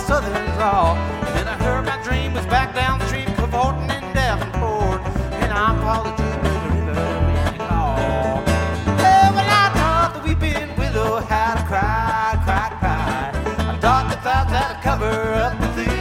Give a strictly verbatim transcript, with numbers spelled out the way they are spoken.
southern drawl. And then I heard my dream was back down the street, cavorting in Davenport. And I followed you to the river when you called. Oh, well, I thought the weeping willow had cried, cried, cried. I thought the clouds had to cover up the